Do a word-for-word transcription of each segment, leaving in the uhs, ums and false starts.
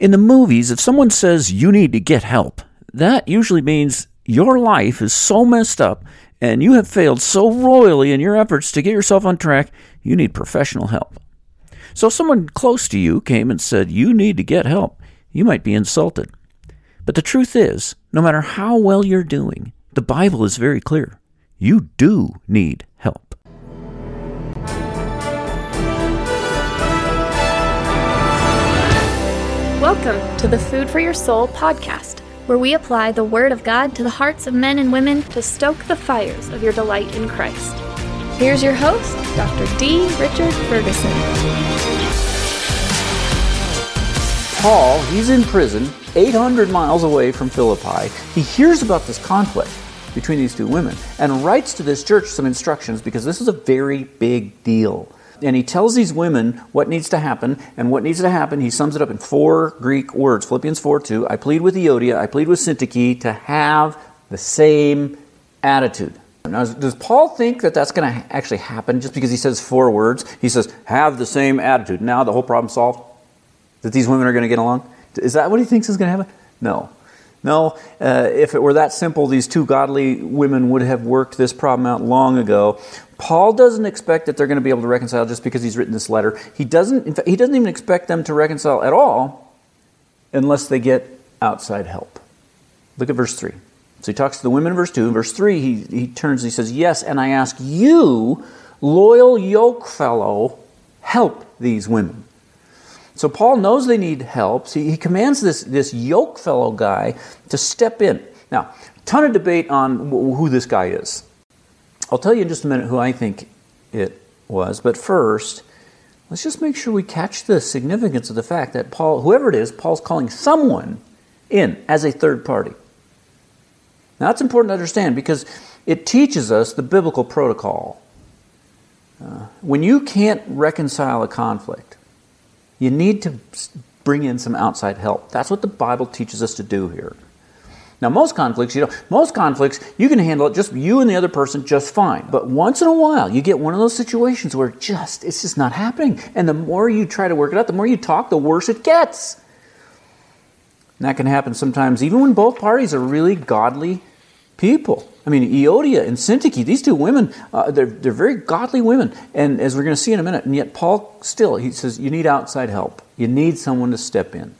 In the movies, if someone says you need to get help, that usually means your life is so messed up and you have failed so royally in your efforts to get yourself on track, you need professional help. So if someone close to you came and said you need to get help, you might be insulted. But the truth is, no matter how well you're doing, the Bible is very clear. You do need help. Welcome to the Food for Your Soul podcast, where we apply the Word of God to the hearts of men and women to stoke the fires of your delight in Christ. Here's your host, Doctor D. Richard Ferguson. Paul, he's in prison, eight hundred miles away from Philippi. He hears about this conflict between these two women and writes to this church some instructions because this is a very big deal. And he tells these women what needs to happen, and what needs to happen, he sums it up in four Greek words. Philippians four two, I plead with Euodia, I plead with Syntyche to have the same attitude. Now, does Paul think that that's going to actually happen just because he says four words? He says, have the same attitude. Now the whole problem solved? That these women are going to get along? Is that what he thinks is going to happen? No. No, uh, if it were that simple, these two godly women would have worked this problem out long ago. Paul doesn't expect that they're going to be able to reconcile just because he's written this letter. He doesn't, in fact, he doesn't even expect them to reconcile at all unless they get outside help. Look at verse three. So he talks to the women in verse two. In verse three, he, he turns and he says, yes, and I ask you, loyal yoke fellow, help these women. So Paul knows they need help. So he commands this, this yoke fellow guy to step in. Now, ton of debate on who this guy is. I'll tell you in just a minute who I think it was. But first, let's just make sure we catch the significance of the fact that Paul, whoever it is, Paul's calling someone in as a third party. Now, that's important to understand because it teaches us the biblical protocol. Uh, when you can't reconcile a conflict, you need to bring in some outside help. That's what the Bible teaches us to do here. Now, most conflicts, you know, most conflicts, you can handle it, just you and the other person, just fine. But once in a while, you get one of those situations where just it's just not happening. And the more you try to work it out, the more you talk, the worse it gets. And that can happen sometimes, even when both parties are really godly people. I mean, Euodia and Syntyche, these two women, uh, they're they're very godly women. And as we're going to see in a minute, and yet Paul still, he says, you need outside help. You need someone to step in.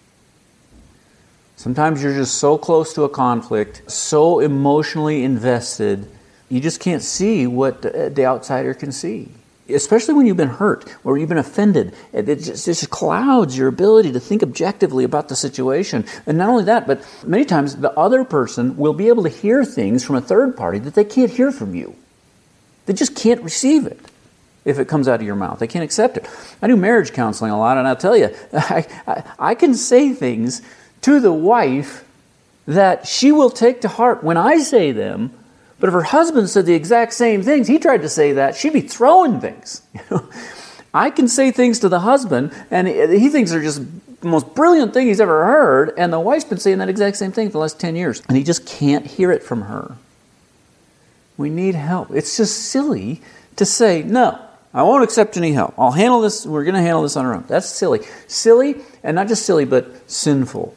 Sometimes you're just so close to a conflict, so emotionally invested, you just can't see what the, the outsider can see. Especially when you've been hurt or you've been offended. It just, it just clouds your ability to think objectively about the situation. And not only that, but many times the other person will be able to hear things from a third party that they can't hear from you. They just can't receive it if it comes out of your mouth. They can't accept it. I do marriage counseling a lot, and I'll tell you, I, I, I can say things to the wife that she will take to heart when I say them. But if her husband said the exact same things, he tried to say that, she'd be throwing things. You know? I can say things to the husband, and he thinks they're just the most brilliant thing he's ever heard, and the wife's been saying that exact same thing for the last ten years, and he just can't hear it from her. We need help. It's just silly to say, no, I won't accept any help. I'll handle this, we're going to handle this on our own. That's silly. Silly, and not just silly, but sinful.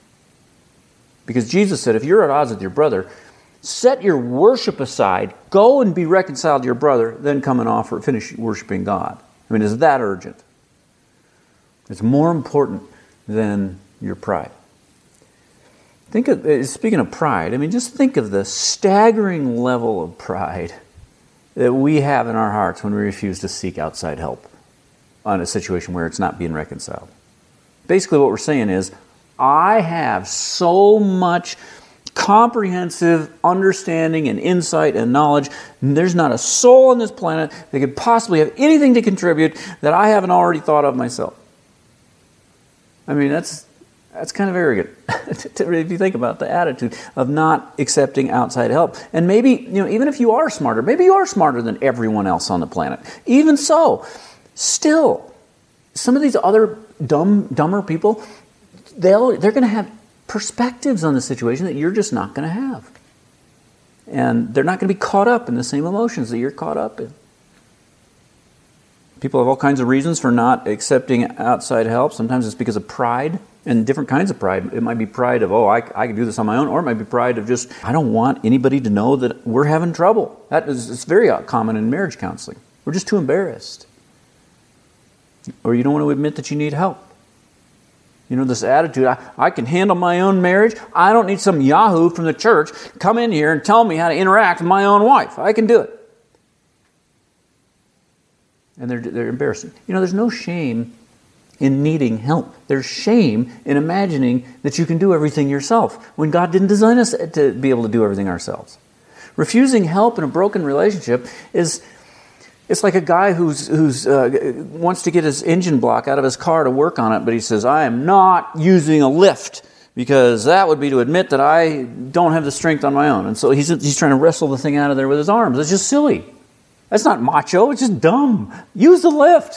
Because Jesus said, if you're at odds with your brother, set your worship aside, go and be reconciled to your brother, then come and offer, finish worshiping God. I mean, it's that urgent. It's more important than your pride. Think of, speaking of pride, I mean, just think of the staggering level of pride that we have in our hearts when we refuse to seek outside help on a situation where it's not being reconciled. Basically, what we're saying is, I have so much comprehensive understanding and insight and knowledge. There's not a soul on this planet that could possibly have anything to contribute that I haven't already thought of myself. I mean, that's that's kind of arrogant if you think about the attitude of not accepting outside help. And maybe, you know, even if you are smarter, maybe you are smarter than everyone else on the planet. Even so, still, some of these other dumb, dumber people, they'll they're going to have perspectives on the situation that you're just not going to have. And they're not going to be caught up in the same emotions that you're caught up in. People have all kinds of reasons for not accepting outside help. Sometimes it's because of pride, and different kinds of pride. It might be pride of, oh, I, I can do this on my own, or it might be pride of just, I don't want anybody to know that we're having trouble. That is it's very common in marriage counseling. We're just too embarrassed. Or you don't want to admit that you need help. You know, this attitude, I, I can handle my own marriage. I don't need some yahoo from the church to come in here and tell me how to interact with my own wife. I can do it. And they're, they're embarrassed. You know, there's no shame in needing help. There's shame in imagining that you can do everything yourself when God didn't design us to be able to do everything ourselves. Refusing help in a broken relationship is, it's like a guy who's who's uh, wants to get his engine block out of his car to work on it, but he says, I am not using a lift because that would be to admit that I don't have the strength on my own. And so he's he's trying to wrestle the thing out of there with his arms. It's just silly. That's not macho. It's just dumb. Use the lift.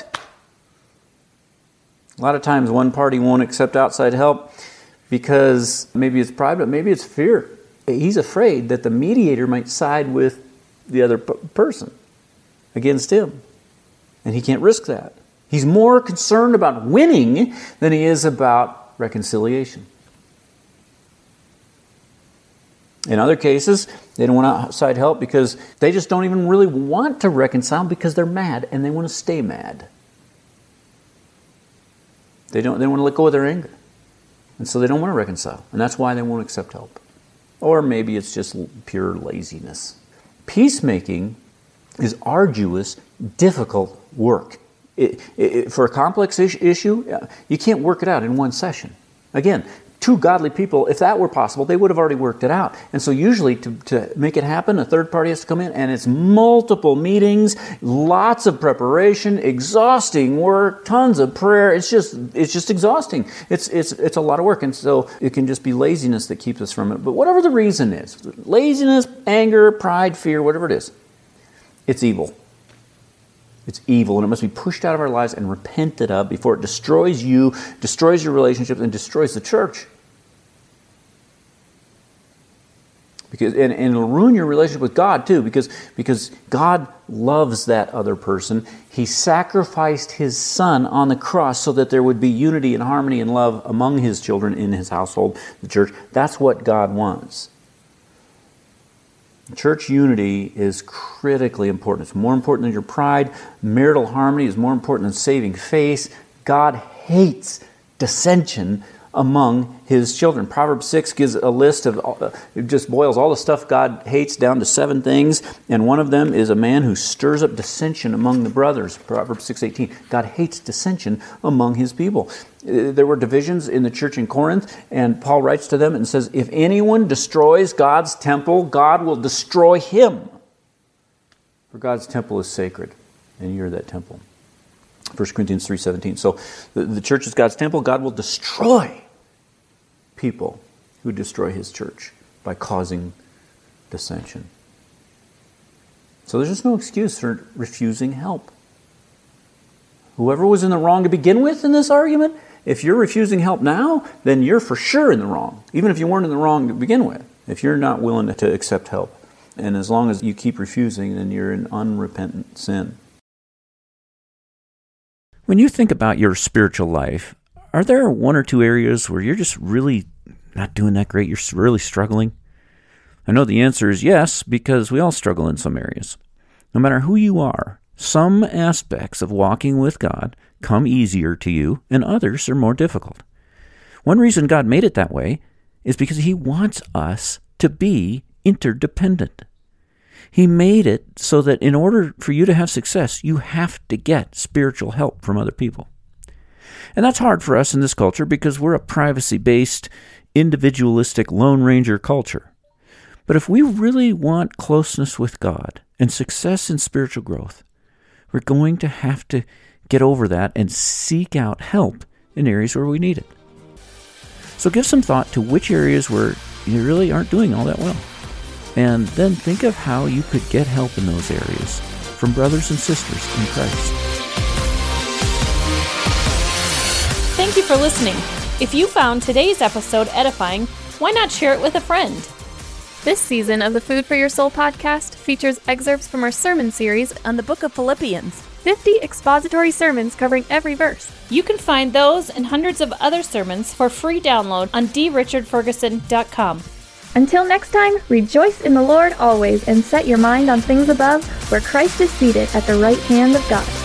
A lot of times one party won't accept outside help because maybe it's pride, but maybe it's fear. He's afraid that the mediator might side with the other p- person against him. And he can't risk that. He's more concerned about winning than he is about reconciliation. In other cases, they don't want outside help because they just don't even really want to reconcile because they're mad and they want to stay mad. They don't, they don't want to let go of their anger. And so they don't want to reconcile. And that's why they won't accept help. Or maybe it's just pure laziness. Peacemaking is arduous, difficult work. It, it, for a complex is- issue, you can't work it out in one session. Again, two godly people, if that were possible, they would have already worked it out. And so usually to, to make it happen, a third party has to come in, and it's multiple meetings, lots of preparation, exhausting work, tons of prayer. It's just it's just exhausting. It's it's it's a lot of work, and so it can just be laziness that keeps us from it. But whatever the reason is, laziness, anger, pride, fear, whatever it is, it's evil. It's evil, and it must be pushed out of our lives and repented of before it destroys you, destroys your relationships, and destroys the church. Because and, and it'll ruin your relationship with God too, because, because God loves that other person. He sacrificed His Son on the cross so that there would be unity and harmony and love among His children in His household, the church. That's what God wants. Church unity is critically important. It's more important than your pride. Marital harmony is more important than saving face. God hates dissension among His children. Proverbs six gives a list of, uh, it just boils all the stuff God hates down to seven things, and one of them is a man who stirs up dissension among the brothers. Proverbs six eighteen. God hates dissension among His people. There were divisions in the church in Corinth, and Paul writes to them and says, if anyone destroys God's temple, God will destroy him. For God's temple is sacred, and you're that temple. First Corinthians three seventeen. So the, the church is God's temple. God will destroy people who destroy His church by causing dissension. So there's just no excuse for refusing help. Whoever was in the wrong to begin with in this argument, if you're refusing help now, then you're for sure in the wrong, even if you weren't in the wrong to begin with, if you're not willing to accept help. And as long as you keep refusing, then you're in unrepentant sin. When you think about your spiritual life, are there one or two areas where you're just really not doing that great? You're really struggling? I know the answer is yes, because we all struggle in some areas. No matter who you are, some aspects of walking with God come easier to you, and others are more difficult. One reason God made it that way is because He wants us to be interdependent. He made it so that in order for you to have success, you have to get spiritual help from other people. And that's hard for us in this culture because we're a privacy-based, individualistic Lone Ranger culture. But if we really want closeness with God and success in spiritual growth, we're going to have to get over that and seek out help in areas where we need it. So give some thought to which areas where you really aren't doing all that well. And then think of how you could get help in those areas from brothers and sisters in Christ. Thank you for listening. If you found today's episode edifying, why not share it with a friend? This season of the Food for Your Soul podcast features excerpts from our sermon series on the book of Philippians. fifty expository sermons covering every verse. You can find those and hundreds of other sermons for free download on d richard ferguson dot com. Until next time, rejoice in the Lord always and set your mind on things above, where Christ is seated at the right hand of God.